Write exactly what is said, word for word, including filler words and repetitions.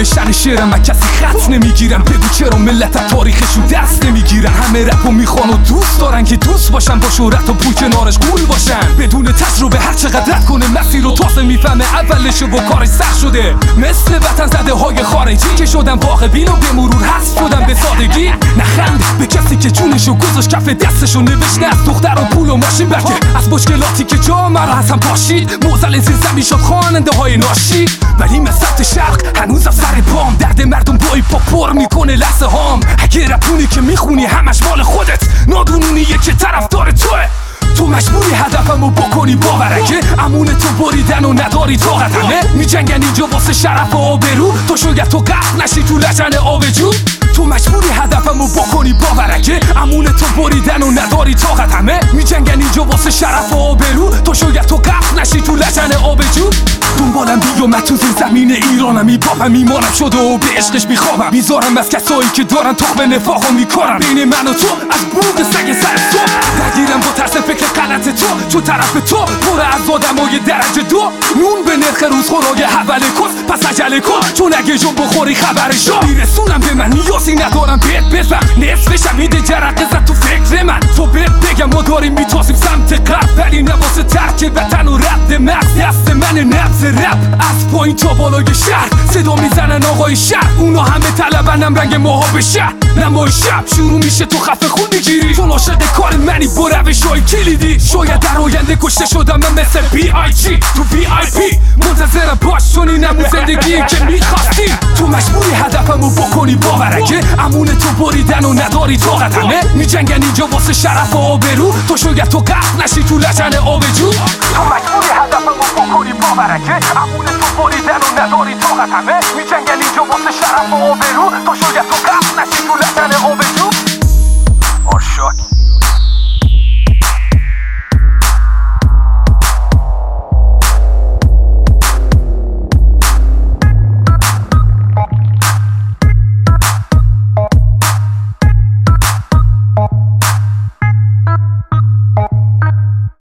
نوشتن شعرم و کسی خط نمیگیرم. بگو چرا ملت تاریخشون دست نمیگیرن؟ همه رپو میخوان و دوست دارن که دوست باشن، با شهرت و پول کنارش گول باشن. بدون تجربه هر چقدر رد کنه مسیر رو تازه میفهمه اولشه و کارش سخت شده. مثل وطن زده های خارجی که شدن واقع بین و به مرور حذف شدن به سادگی. نخند به کسی که جونشو گذاشت کف دستشو نوشته از دختر و پول و ماشین، بلکه از مشکلاتی که جامعه رو از هم پاشید. موزل زیر زمین شد خواننده های ناشی. ولی من سمت شرق هنوزم سر پام، درد مردم با ایپا پر میکنه لحظه هام. اگه رپونی که میخونی همش مال خودت، نادونونیه که طرفدار توه. تو مجبوری هدفمو بکنی باورکه امون تو بریدن و نداری طاقت. همه میجنگن اینجا واسه شرف و آبرو، تو شاید تو غرق نشی تو لجن آبجو. تو مجبوری هدفمو بکنی باورکه امون تو بریدن و نداری طاقت. همه میجنگن اینجا واسه شرف و آبرو، تو شاید تو غرق نشی تو لجن آبجو. دنبالم بیو من تو زمین ایرانم، میبافم میمانم شده و به عشقش میخوابم. میذارم از کسایی که دارن تخم نفاقو میکنم بین من و تو از بوق سگ سر صبح. نگیرم با ترس فکر غلط تو، چون طرف تو پر از آدمای درجه دو. نون به نرخ روز خوراک اول کس، پس عجله کن چون اگه جون بخوری خبرشو میرسونم به من. نیازی ندارم بهت بزن، نصفشم میده جرقه زد تو فکر من. تو بهت بگم ما داریم میتازیم سمت غرب، ولی نواسه ترک وطن و رد مغز دست من نبض رپ. از پایین تا بالای شهر صدا میزنن آقای شهر، اونا همه طلبنم رنگ موها به شهر. نمای شب شروع میشه تو خفه خون میگیری، چون عاشق کار منی با روشای کلیدی. شاید در آینده کشته شدم من مثل بی آی جی تو وی آی پی. منتظرم باش چون اینم زندگی که میخواستی. تو مجبوری هدفمو بکنی باورکه امون تو بریدن و نداری طاقت. همه میجنگن اینجا واسه شرف و آبرو، تو شاید تو غرق نشی تو لجن آبجو. تو مجبوری هدفمو بکنی باورکه امون تو بریدن و نداری طاقت. همه میجنگن اینجا واسه شرف و آبرو، تو شاید تو غرق نشی تو لجن آبجو. آشاک